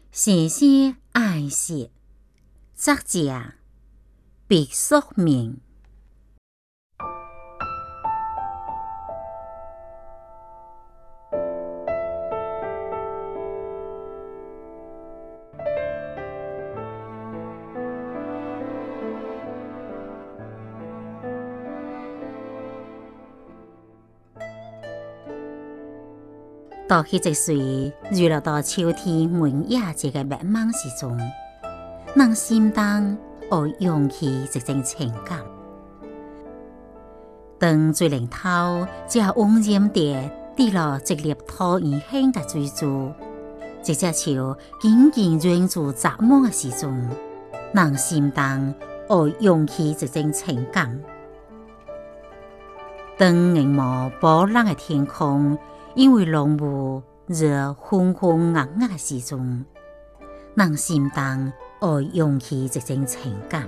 星星爱惜，作者毕淑敏。到迄一岁，遇落到秋天闷野节嘅迷茫时中，人心中会涌起一种情感。当水龙头只温热地滴落一粒土圆形嘅水珠，一只树紧紧绕住杂木嘅时中，人心中会涌起一种情感。当荧幕波浪嘅天空，因为浓雾热昏昏暗暗嘅时钟，人心中会涌起一种情感。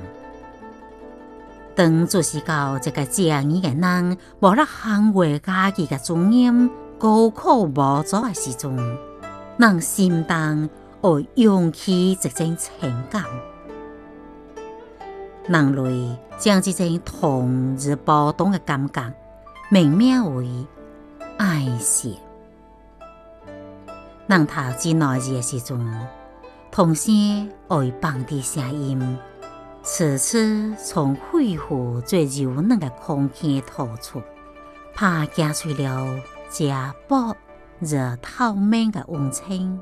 当做是到一个正义嘅人，无力捍卫家己嘅尊严，高苦无助嘅时钟，人心中会涌起一种情感。人类将这种同日波动嘅感觉，命名为爱惜。人头至内热嘅时阵，同声会放啲声音，次次从肺腑最柔软嘅空气吐出，怕夹出了这薄热透明嘅温情。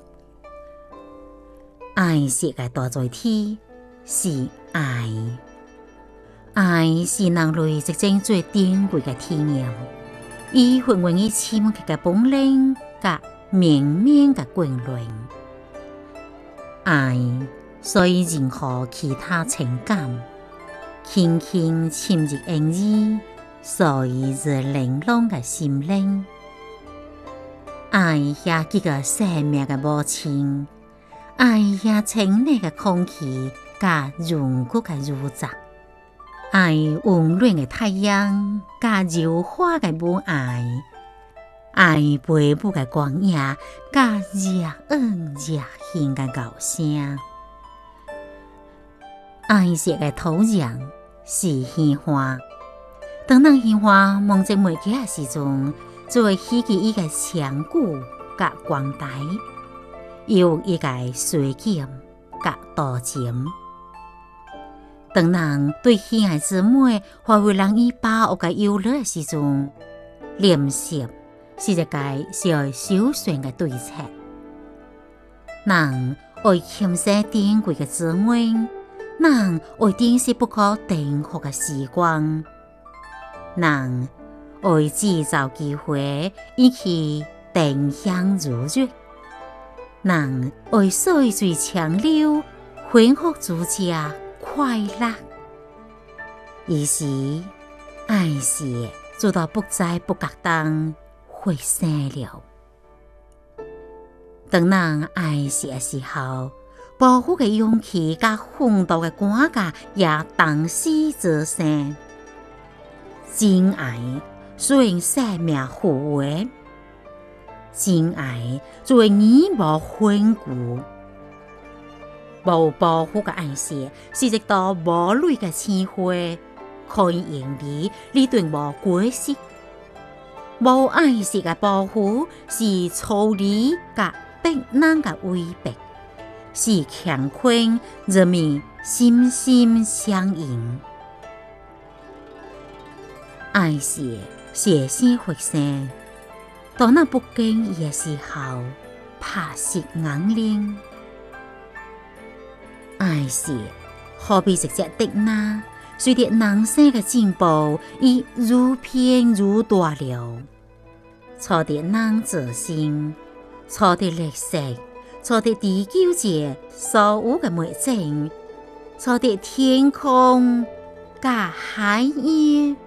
爱惜嘅大载体是爱，爱是人类一种最珍贵嘅体验。伊唤唤伊深刻嘅本领，甲绵绵嘅眷恋。爱所以任何其他情感，轻轻侵入言语，所以是玲珑嘅心灵。爱也几个生命嘅母亲，爱也清丽嘅空气，甲润谷嘅乳汁。爱温暖嘅太阳，甲柔和嘅母爱；爱陪伴嘅光影，甲热恩热馨嘅歌聲。愛惜嘅土壤是鮮花，當人鮮花望正玫瑰嘅時陣，就會起起伊嘅長骨甲光帶，有伊嘅水劍甲刀尖。當人對喜愛之美發揮人伊把握嘅優劣嘅時陣，臉色是一個小小算嘅對策。人會欠些珍貴嘅滋味，人會珍惜不可定格嘅時光，人會製造機會以期定向如月，人會細水長流，幸福主家。快樂，於是愛惜做到不知不覺中會生了。當人愛惜嘅時候，保護嘅勇氣甲奮鬥嘅感覺也同時滋生。真愛雖然生命護衛，真愛作為義無反顧。無保護嘅愛惜是一道無淚嘅鮮花，可以引你呢段無歸息。無愛惜嘅保護是粗理甲逼人嘅威逼，是乾坤人民心心相印。愛惜寫生活生，當那不經意嘅時候，拍蝕眼睛。愛惜好比一隻竹乸，隨着人生嘅進步，已愈變愈大了。錯得人自信，錯得歷史，錯得地球界所有嘅美景，錯得天空甲海洋。